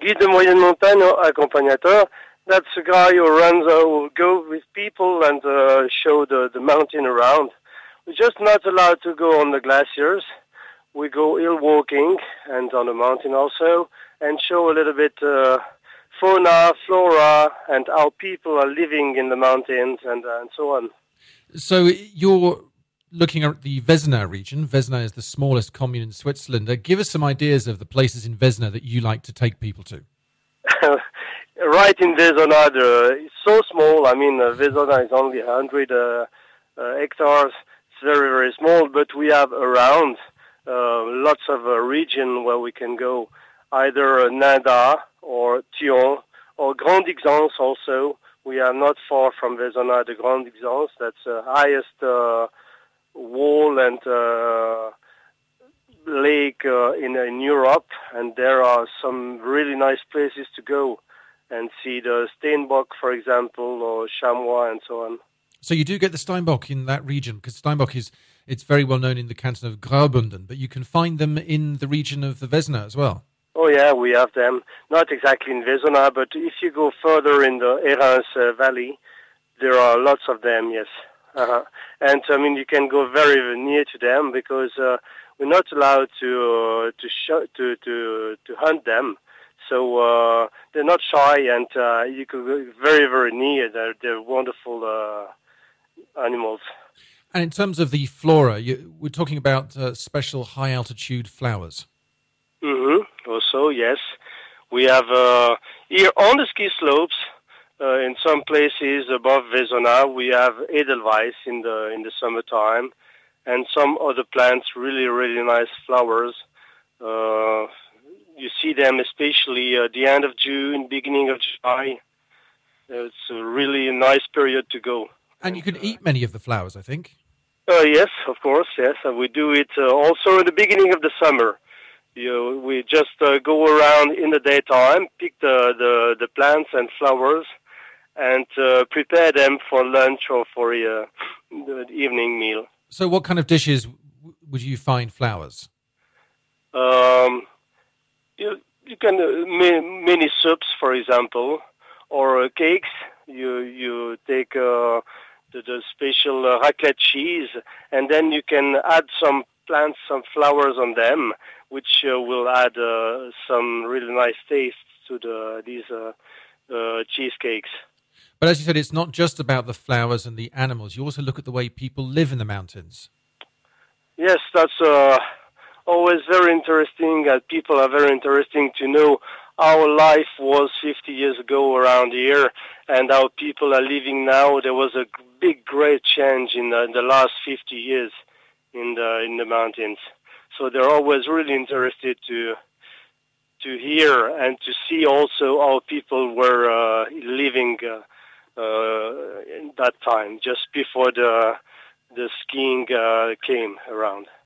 Guide de moyenne montagne or accompagnateur. That's a guy who go with people and show the mountain around. We're just not allowed to go on the glaciers. We go hill walking and on the mountain also, and show a little bit fauna, flora, and how people are living in the mountains and so on. So you're looking at the Vesna region. Vesna is the smallest commune in Switzerland. Give us some ideas of the places in Vesna that you like to take people to. Right in Vesna, it's so small. I mean, Vesna is only 100 hectares. It's very, very small, but we have around lots of region where we can go, either Nanda or Thion or Grande Xance also. We are not far from Vesna, the Grande Xance. That's the highest wall and lake in Europe, and there are some really nice places to go and see the Steenbok, for example, or Chamois and so on. So you do get the Steinbock in that region, because Steinbock it's very well known in the canton of Graubünden, but you can find them in the region of the Vesna as well. Oh yeah, we have them. Not exactly in Vesna, but if you go further in the Erens Valley, there are lots of them, yes. And I mean, you can go very near to them because we're not allowed to hunt them. So they're not shy, and you can go very, very near. They're wonderful animals. And in terms of the flora, we're talking about special high-altitude flowers. Mm-hmm. Also, yes. We have here on the ski slopes, in some places above Vesna, we have Edelweiss in the summertime, and some other plants, really, really nice flowers. You see them especially at the end of June, beginning of July. It's a really nice period to go. And you can eat many of the flowers, I think. Yes, of course, yes. And we do it also in the beginning of the summer. We just go around in the daytime, pick the plants and flowers, and prepare them for lunch or for the evening meal. So what kind of dishes would you find flowers? You can many soups, for example, or cakes. You take the special raclette cheese, and then you can add some plants, some flowers on them, which will add some really nice taste to these cheesecakes. But as you said, it's not just about the flowers and the animals. You also look at the way people live in the mountains. Yes, that's always very interesting. People are very interesting to know how life was 50 years ago around here and how people are living now. There was a big, great change in the last 50 years in the mountains. So they're always really interested to hear and to see also how people were living in that time, just before the skiing came around.